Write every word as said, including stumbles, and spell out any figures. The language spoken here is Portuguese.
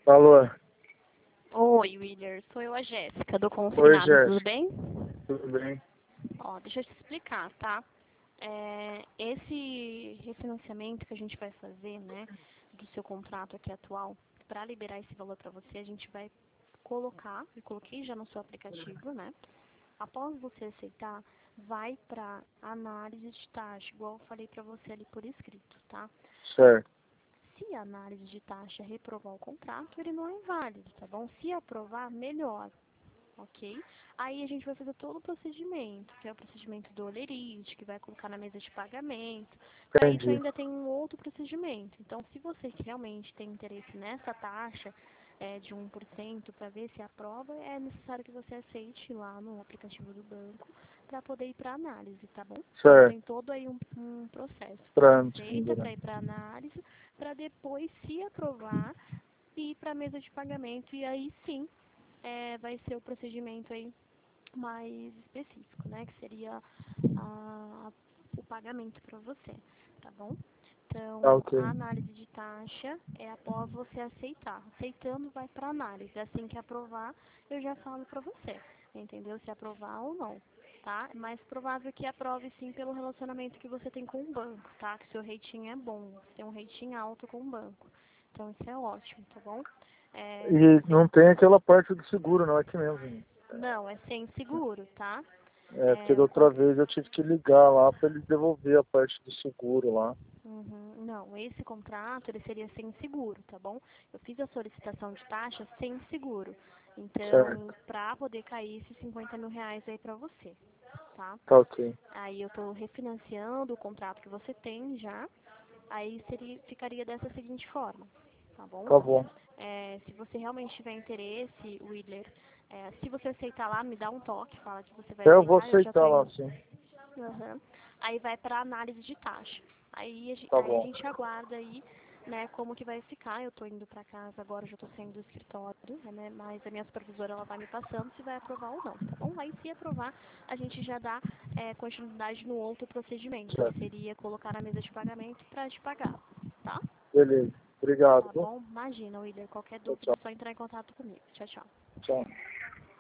Alô? Oi, Willer. Sou eu, a Jéssica, do Oi, Consignado. Tudo Jéssica. bem? Tudo bem? Ó, deixa eu te explicar, tá? É, esse refinanciamento que a gente vai fazer, né, do seu contrato aqui atual, para liberar esse valor para você, a gente vai colocar, eu coloquei já no seu aplicativo, né? Após você aceitar, vai para análise de taxa, igual eu falei para você ali por escrito, tá? Certo. Se a análise de taxa reprovar o contrato, ele não é válido, tá bom? Se aprovar, melhor. Ok? Aí a gente vai fazer todo o procedimento, que é o procedimento do olerite, que vai colocar na mesa de pagamento. Para isso Entendi. ainda tem um outro procedimento. Então, se você realmente tem interesse nessa taxa é, de um por cento para ver se aprova, é necessário que você aceite lá no aplicativo do banco para poder ir para análise, tá bom? Então Certo. tem todo aí um, um processo. Você Trâmite, aceita entendeu? para ir para análise, para depois, se aprovar, ir para a mesa de pagamento e aí sim é, vai ser o procedimento aí mais específico, né? Que seria a, o pagamento para você, tá bom? Tá Então, ok. a análise de taxa é após você aceitar. Aceitando, vai para análise. Assim que aprovar, eu já falo para você, entendeu? Se aprovar ou não, tá? É mais provável que aprove sim pelo relacionamento que você tem com o banco, tá? Que seu rating é bom, você tem um rating alto com o banco. Então, isso é ótimo, tá bom? É, se E você não tem aquela parte do seguro, não, aqui mesmo. não, é sem seguro, tá? É, porque É, da o outra con- vez eu tive que ligar lá para eles devolver a parte do seguro lá. Uhum, não, esse contrato ele seria sem seguro, tá bom? Eu fiz a solicitação de taxa sem seguro. Então, Certo. pra poder cair esses cinquenta mil reais aí pra você, tá? Tá ok. Aí eu tô refinanciando o contrato que você tem já. Aí seria, ficaria dessa seguinte forma, tá bom? Tá bom. É, se você realmente tiver interesse, Wheeler, é, se você aceitar lá, me dá um toque, fala que você vai É, eu vou aceitar, eu já aceitar tô lá, indo. sim. Uhum. Aí vai para análise de taxa. Aí, a gen- Tá aí a bom. gente aguarda aí, né, como que vai ficar. Eu tô indo para casa agora, já tô saindo do escritório, né, mas a minha supervisora ela vai me passando se vai aprovar ou não, tá bom? Aí se aprovar, a gente já dá é, continuidade no outro procedimento, que Certo. seria colocar na mesa de pagamento para te pagar, tá? Beleza. Obrigado, Tá viu? bom? Imagina, Willer, qualquer Tchau, dúvida tchau. é só entrar em contato comigo. Tchau, tchau. Tchau.